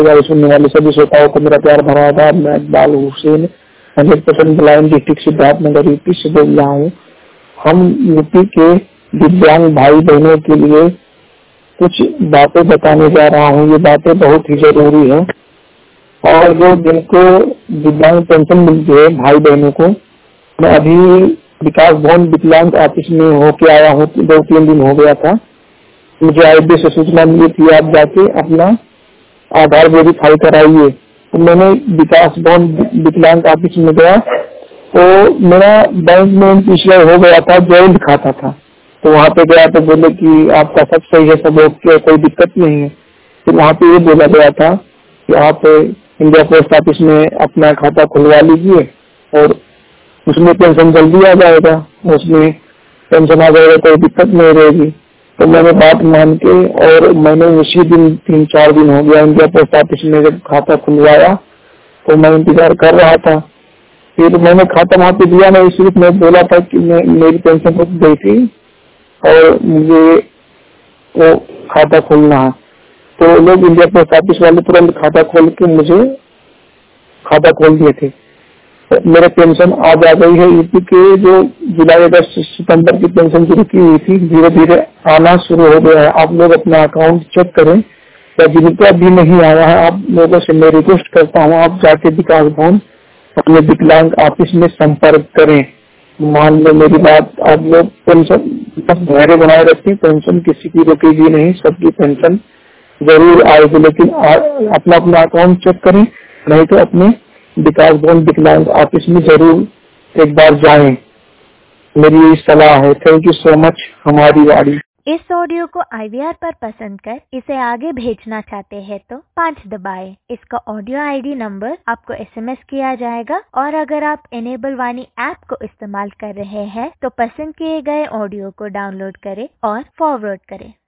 सुनने वाले सभी श्रोताओं को मेरा प्यार भरा आदाब। मैं Iqbal Hussain 100% blind district Siddharthnagar UP से बोल रहा हूँ। हम यूपी के दिव्यांग भाई बहनों के लिए कुछ बातें बताने जा रहा हूँ। ये बातें बहुत ही जरूरी है। और जो जिनको दिव्यांग पेंशन मिलती है भाई बहनों को, मैं अभी विकास भवन विकलांग ऑफिस में होके आया हूँ, 2-3 दिन हो गया था। मुझे आईडी से सूचना मिली थी आप जाके अपना आधार वेरीफाई कराइए। तो मैंने विकास भवन विकलांग ऑफिस में गया तो मेरा बैंक में पिछले हो गया था, जॉइंट खाता था। तो वहाँ पे गया तो बोले कि आपका सब सही है, सब ओके, कोई दिक्कत नहीं है। तो वहाँ पे ये बोला गया था कि आप इंडिया पोस्ट ऑफिस में अपना खाता खुलवा लीजिए और उसमें पेंशन जल्दी आ जाएगा, उसमें पेंशन आ जाएगा, कोई दिक्कत नहीं रहेगी। तो मैंने बात मान के और मैंने उसी दिन 3-4 दिन हो गया इंडिया पोस्ट ऑफिस में जब खाता खुलवाया तो मैं इंतजार कर रहा था। फिर मैंने खाता वहाँ पे दिया नहीं, सिर्फ मैं बोला था कि मेरी पेंशन रुक गई थी और मुझे वो खाता खोलना है। तो लोग इंडिया पोस्ट ऑफिस वाले तुरंत खाता खोल के मुझे खाता खोल दिए थे। मेरे पेंशन आज आ गई है। यूपी के जो जुलाई अगस्त सितंबर की पेंशन जो रुकी हुई थी धीरे धीरे आना शुरू हो गया है। आप लोग अपना अकाउंट चेक करें या जिनको अभी नहीं आया है आप लोगों से मैं रिक्वेस्ट करता हूँ आप जाके विकास भवन अपने विकलांग ऑफिस में संपर्क करें। मान लो मेरी बात, आप लोग पेंशन बस धैर्य बनाए रखें, पेंशन किसी की रुकेगी नहीं, सबकी पेंशन जरूर आएगी। लेकिन अपना अपना अकाउंट चेक करें, नहीं तो अपने विकास भवन विकलांग ऑफिस में जरूर एक बार जाएं। मेरी यही सलाह है। Thank you so much. हमारी वाड़ी। इस ऑडियो को IVR पर पसंद कर इसे आगे भेजना चाहते हैं तो 5 दबाएं। इसका ऑडियो ID नंबर आपको SMS किया जाएगा और अगर आप इनेबल वाणी ऐप को इस्तेमाल कर रहे हैं तो पसंद किए गए ऑडियो को डाउनलोड करें और फॉरवर्ड करें।